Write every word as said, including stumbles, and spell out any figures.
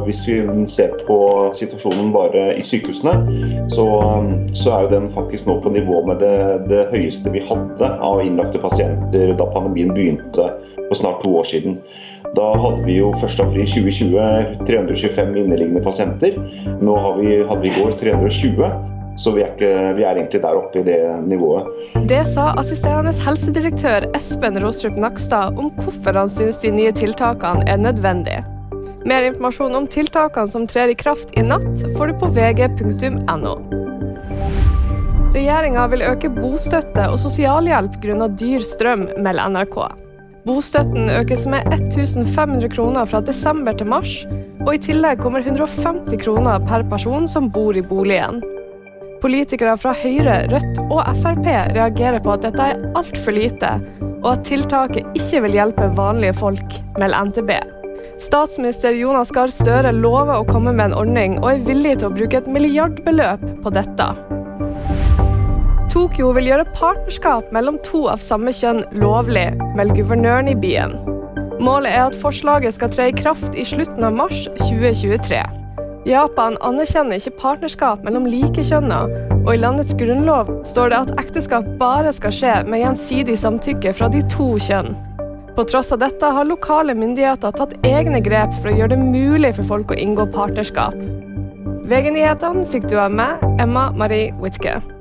hvis vi ser på situasjonen bare i sykehusene, så, så er jo den faktisk nå på nivå med det, det høyeste vi hadde av innlagte pasienter da pandemien begynte for snart to år siden. Da hadde vi jo første april tjue tjue tre hundre og tjuefem inneliggende pasienter. Nå har vi, hadde vi i går tre hundre og tjue. Så vi er, ikke, vi er egentlig der oppe i det nivået. Det sa assisterende helsedirektør Espen Rostrup Nakstad om hvorfor han synes de nye tiltakene er nødvendige. Mer informasjon om tiltakene som trer i kraft i natt får du på v g punktum n o. Regjeringen vil øke bostøtte og sosialhjelp grunnet dyr strøm, melder N R K. Bostøtten økes med ett tusen fem hundre kroner fra desember til mars, og i tillegg kommer hundre og femti kroner per person som bor i boligen. Politikere fra Høyre, Rødt og F R P reagerer på at dette er alt for lite, og at tiltaket ikke vil hjelpe vanlige folk, melder N T B. Statsminister Jonas Gahr Støre lover å komme med en ordning og er villig til å bruke et milliardbeløp på dette. Tokyo vil gjøre partnerskap mellom to av samme kjønn lovlig, melder guvernøren i byen. Målet er at forslaget skal tre i kraft i slutten av mars tjue tjuetre. Japan anerkjenner ikke partnerskap mellom likekjønner, og i landets grunnlov står det at ekteskap bare skal skje med gjensidig samtykke fra de to kjønn. På tross av dette har lokale myndigheter tatt egne grep for å gjøre det mulig for folk å inngå partnerskap. V G-nyhetene fikk du av meg, Emma Marie Wittke.